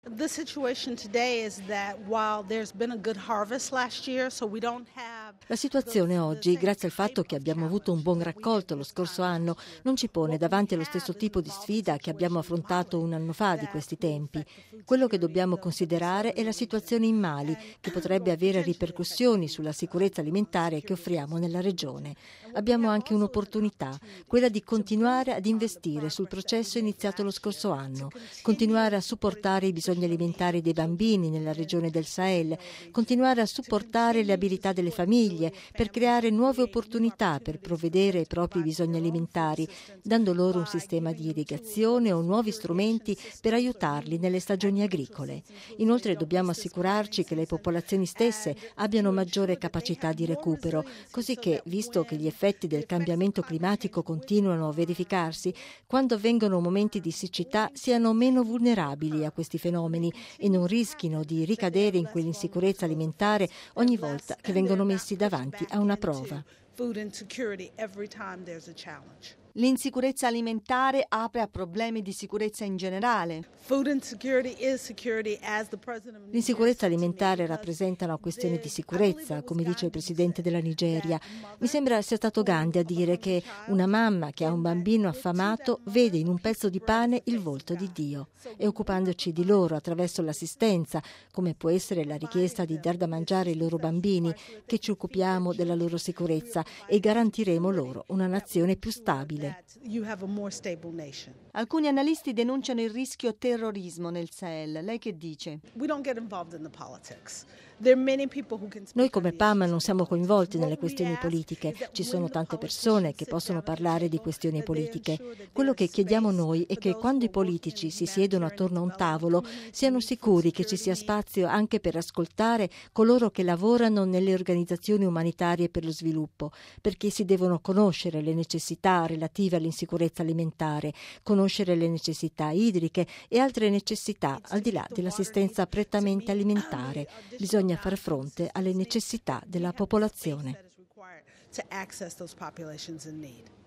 The situation today is that while there's been a good harvest last year, so we don't have. La situazione oggi, grazie al fatto che abbiamo avuto un buon raccolto lo scorso anno, non ci pone davanti allo stesso tipo di sfida che abbiamo affrontato un anno fa di questi tempi. Quello che dobbiamo considerare è la situazione in Mali, che potrebbe avere ripercussioni sulla sicurezza alimentare che offriamo nella regione. Abbiamo anche un'opportunità, quella di continuare ad investire sul processo iniziato lo scorso anno, continuare a supportare i bisogni alimentari dei bambini nella regione del Sahel, continuare a supportare le abilità delle famiglie per creare nuove opportunità per provvedere ai propri bisogni alimentari, dando loro un sistema di irrigazione o nuovi strumenti per aiutarli nelle stagioni agricole. Inoltre dobbiamo assicurarci che le popolazioni stesse abbiano maggiore capacità di recupero, così che, visto che gli effetti del cambiamento climatico continuano a verificarsi, quando avvengono momenti di siccità siano meno vulnerabili a questi fenomeni e non rischino di ricadere in quell'insicurezza alimentare ogni volta che vengono messi davanti a una prova. L'insicurezza alimentare apre a problemi di sicurezza in generale. L'insicurezza alimentare rappresenta una questione di sicurezza, come dice il presidente della Nigeria. Mi sembra sia stato Gandhi a dire che una mamma che ha un bambino affamato vede in un pezzo di pane il volto di Dio. E occupandoci di loro attraverso l'assistenza, come può essere la richiesta di dar da mangiare ai loro bambini, che ci occupiamo della loro sicurezza e garantiremo loro una nazione più stabile. Alcuni analisti denunciano il rischio terrorismo nel Sahel. Lei che dice? Noi come PAM non siamo coinvolti nelle questioni politiche. Ci sono tante persone che possono parlare di questioni politiche. Quello che chiediamo noi è che quando i politici si siedono attorno a un tavolo siano sicuri che ci sia spazio anche per ascoltare coloro che lavorano nelle organizzazioni umanitarie per lo sviluppo, perché si devono conoscere le necessità relative all'insicurezza alimentare, conoscere le necessità idriche e altre necessità al di là dell'assistenza prettamente alimentare. Bisogna far fronte alle necessità della popolazione.